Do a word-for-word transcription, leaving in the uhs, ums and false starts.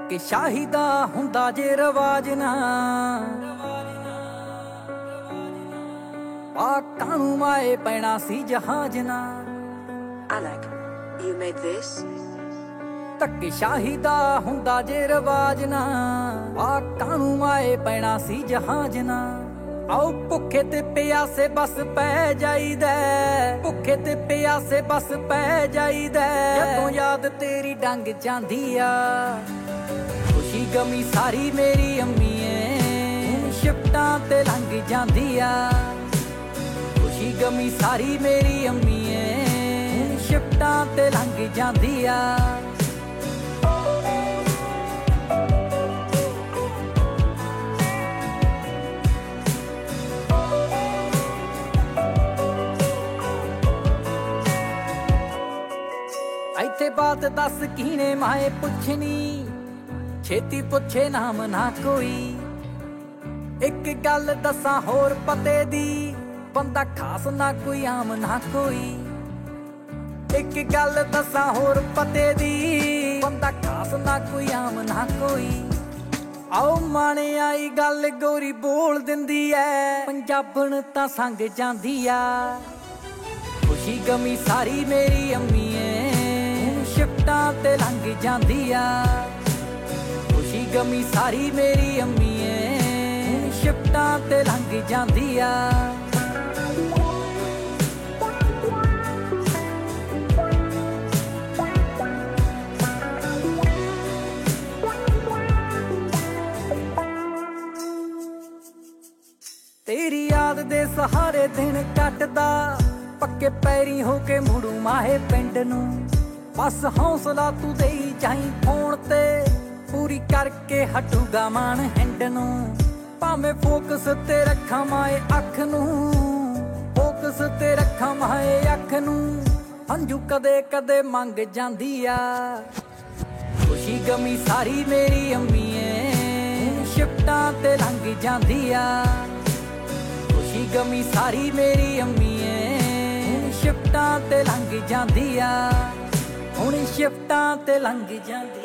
ਧੱਕੇ ਸ਼ਾਹੀ ਦਾ ਹੁੰਦਾ ਜੇ ਰਵਾਜ ਨਾ ਪਾਕਾਂ ਨੂੰ ਮਾਏ ਪੈਣਾ ਸੀ ਜਹਾਜ਼ ਨਾ। Alec, you made this? ਧੱਕੇ ਸ਼ਾਹੀ ਦਾ ਹੁੰਦਾ ਜੇ ਰਵਾਜ ਨਾ ਪਾਕਾਂ ਨੂੰ ਮਾਏ ਪੈਣਾ ਸੀ ਜਹਾਜ਼ ਨਾ। ਆਓ ਭੁੱਖੇ ਤੇ ਪਿਆਸੇ ਬਸ ਪੈ ਜਾਈਦਾ, ਭੁੱਖੇ ਤੇ ਪਿਆਸੇ ਬਸ ਪੈ ਜਾਈਦਾ ਜਦੋਂ ਯਾਦ ਤੇਰੀ ਡੰਗ ਜਾਂਦੀ ਆ। ਖੁਸ਼ੀ ਗਮੀ ਸਾਰੀ ਮੇਰੀ ਅੰਮੀ ਏ ਸ਼ਿਫਟਾਂ ਤੇ ਲੰਘ ਜਾਂਦੀ ਆ। ਖੁਸ਼ੀ ਗਮੀ ਸਾਰੀ ਮੇਰੀ ਅੰਮੀ ਏ ਸ਼ਿਫਟਾਂ ਤੇ ਲੰਘ ਜਾਂਦੀ ਆ। ਇੱਥੇ ਬਾਤ ਦੱਸ ਕੀਨੇ ਮਾਏ ਪੁੱਛਣੀ, ਛੇਤੀ ਪੁੱਛੇ ਨਾਮ ਨਾ ਕੋਈ। ਇੱਕ ਗੱਲ ਦੱਸਾਂ ਹੋਰ ਪਤੇ ਦੀ, ਬੰਦਾ ਖਾਸ ਨਾ ਕੋਈ ਆਮ ਨਾ ਕੋਈ। ਇੱਕ ਗੱਲ ਦੱਸਾਂ ਹੋਰ ਪਤੇ ਦੀ, ਬੰਦਾ ਖਾਸ ਨਾ ਕੋਈ ਆਮ ਨਾ ਕੋਈ। ਆਓ ਮਾਣੇ ਆਈ ਗੱਲ ਗੋਰੀ ਬੋਲ ਦਿੰਦੀ ਐ, ਪੰਜਾਬਣ ਤਾਂ ਸੰਗ ਜਾਂਦੀ ਆ। ਖੁਸ਼ੀ ਗਮੀ ਸਾਰੀ ਮੇਰੀ ਅੰਮੀ ਏ ਸ਼ਿਫਟਾਂ ਤੇ ਲੰਘ ਜਾਂਦੀ ਆ। ਖੁਸ਼ੀ ਗਮੀ ਸਾਰੀ ਮੇਰੀ ਅੰਮੀ ਏ ਸ਼ਿਫਟਾਂ ਤੇ ਲੰਘ ਜਾਂਦੀ ਆ। ਤੇਰੀ ਯਾਦ ਦੇ ਸਹਾਰੇ ਦਿਨ ਕੱਟਦਾ, ਪੱਕੇ ਪੈਰੀ ਹੋ ਕੇ ਮੁੜੂ ਮਾਹੇ ਪਿੰਡ ਨੂੰ। ਬਸ ਹੌਸਲਾ ਤੂੰ ਦੇਈ ਜਾਈਂ ਫੋਨ ਤੇ, ਪੂਰੀ ਕਰਕੇ ਹਟੂਗਾ ਮਾਣ ਹਿੰਡ ਨੂੰ। ਭਾਵੇਂ ਫੋਕਸ ਤੇ ਰੱਖਾਂ ਮਾਏ ਅੱਖ ਨੂੰ, ਫੋਕਸ ਤੇ ਰੱਖਾਂ ਮਾਏ ਅੱਖ ਨੂੰ। ਹੰਝੂ ਕਦੇ ਕਦੇ ਮੰਗ ਜਾਂਦੀ ਆ। ਖੁਸ਼ੀ ਗਮੀ ਸਾਰੀ ਮੇਰੀ ਅੰਮੀ ਏ ਸ਼ਿਫਟਾਂ ਤੇ ਲੰਘ ਜਾਂਦੀ ਆ। ਖੁਸ਼ੀ ਗਮੀ ਸਾਰੀ ਮੇਰੀ ਅੰਮੀ ਏ ਸ਼ਿਫਟਾਂ ਤੇ ਲੰਘ ਜਾਂਦੀ ਆ। ਹੁਣ ਸ਼ਿਫਟਾਂ ਤੇ ਲੰਘ ਜਾਂਦੀ।